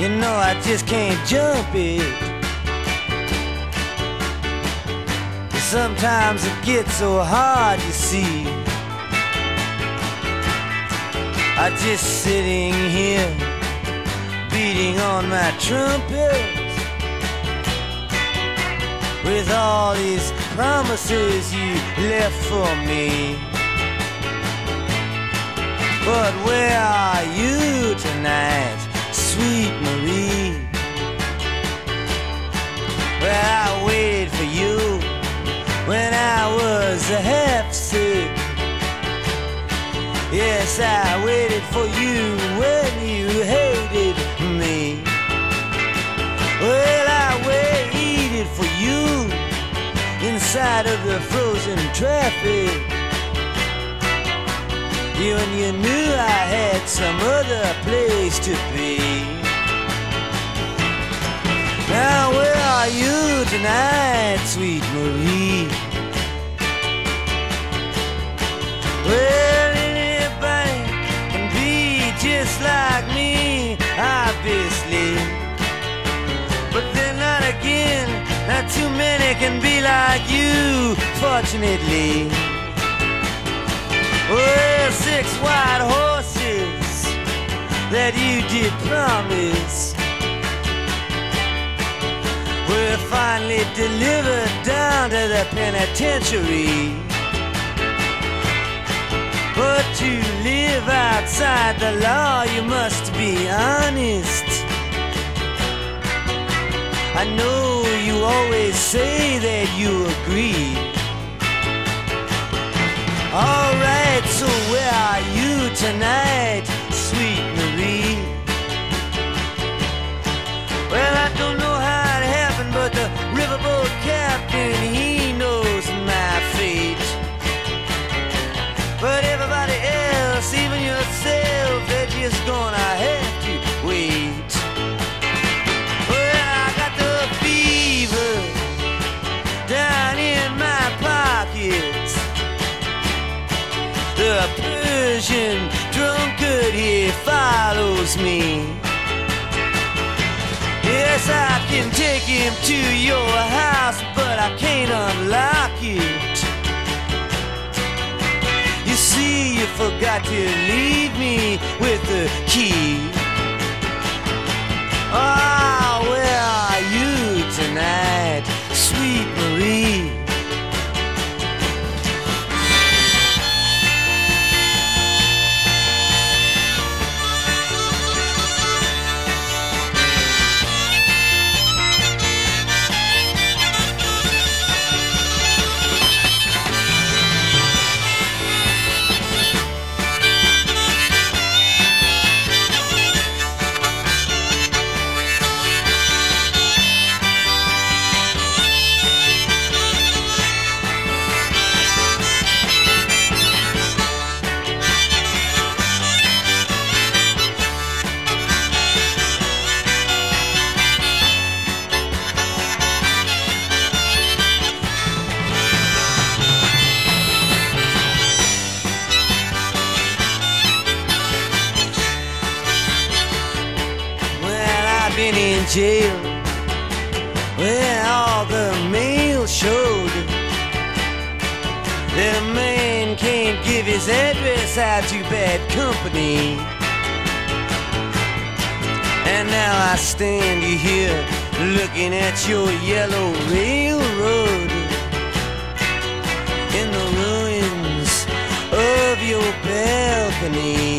You know I just can't jump it. Sometimes it gets so hard, you see. I'm just sitting here beating on my trumpet with all these promises you left for me. But where are you tonight, sweet Marie? Well, I waited for you when I was half sick. Yes, I waited for you when you hated me. Well, I waited for you inside of the frozen traffic. You and you knew I had some other place to be. Now where are you tonight, sweet Marie? Well, anybody can be just like me, obviously. But then not again, not too many can be like you, fortunately. Well, 6 white horses that you did promise were finally delivered down to the penitentiary. But to live outside the law, you must be honest. I know you always say that you agree. Alright, so where are you tonight, sweet Marie? Well, I don't know how it happened, but the riverboat captain, he knows my fate. But everybody else, even yourself, they're just gonna have to wait. Well, I got the fever down in my pockets. The Persian drunkard, he follows me. Yes, I can take him to your house, but I can't unlock it. You see, you forgot to leave me with the key. Ah, where are you tonight, sweet Marie? Jail where all the mail showed the man can't give his address out to bad company. And now I stand here looking at your yellow railroad in the ruins of your balcony.